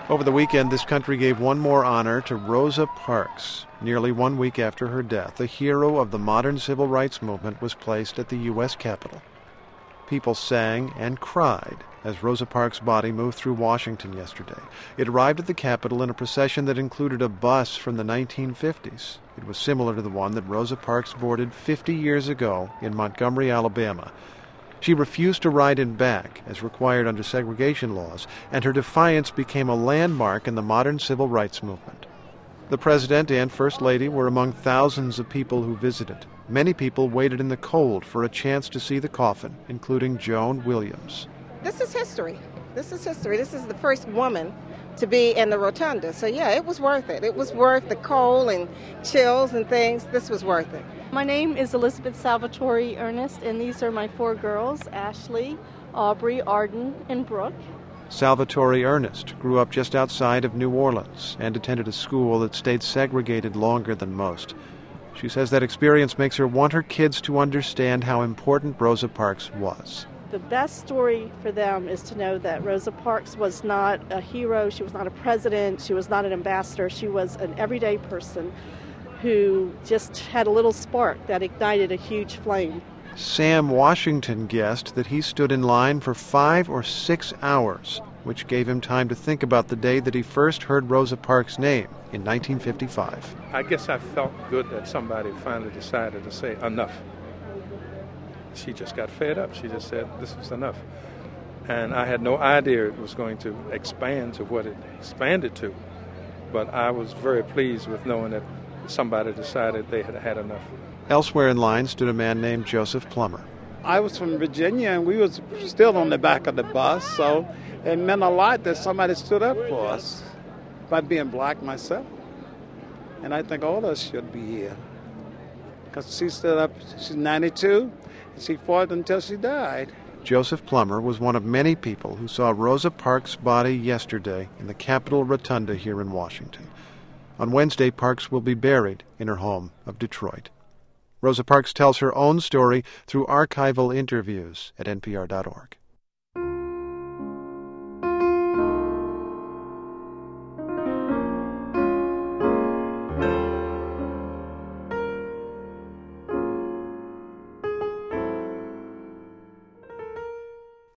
Over the weekend, this country gave one more honor to Rosa Parks. Nearly 1 week after her death, the hero of the modern civil rights movement was placed at the U.S. Capitol. People sang and cried as Rosa Parks' body moved through Washington yesterday. It arrived at the Capitol in a procession that included a bus from the 1950s. It was similar to the one that Rosa Parks boarded 50 years ago in Montgomery, Alabama. She refused to ride in back, as required under segregation laws, and her defiance became a landmark in the modern civil rights movement. The President and First Lady were among thousands of people who visited. Many people waited in the cold for a chance to see the coffin, including Joan Williams. This is history. This is history. This is the first woman to be in the rotunda. So, yeah, it was worth it. It was worth the cold and chills and things. This was worth it. My name is Elizabeth Salvatore Ernest, and these are my 4 girls, Ashley, Aubrey, Arden, and Brooke. Salvatore Ernest grew up just outside of New Orleans and attended a school that stayed segregated longer than most. She says that experience makes her want her kids to understand how important Rosa Parks was. The best story for them is to know that Rosa Parks was not a hero, she was not a president, she was not an ambassador, she was an everyday person who just had a little spark that ignited a huge flame. Sam Washington guessed that he stood in line for 5 or 6 hours, which gave him time to think about the day that he first heard Rosa Parks' name in 1955. I guess I felt good that somebody finally decided to say enough. She just got fed up. She just said this was enough. And I had no idea it was going to expand to what it expanded to. But I was very pleased with knowing that somebody decided they had had enough. Elsewhere in line stood a man named Joseph Plummer. I was from Virginia, and we was still on the back of the bus, so it meant a lot that somebody stood up for us by being black myself. And I think all of us should be here. Because she stood up, she's 92, and she fought until she died. Joseph Plummer was one of many people who saw Rosa Parks' body yesterday in the Capitol Rotunda here in Washington. On Wednesday, Parks will be buried in her home of Detroit. Rosa Parks tells her own story through archival interviews at npr.org.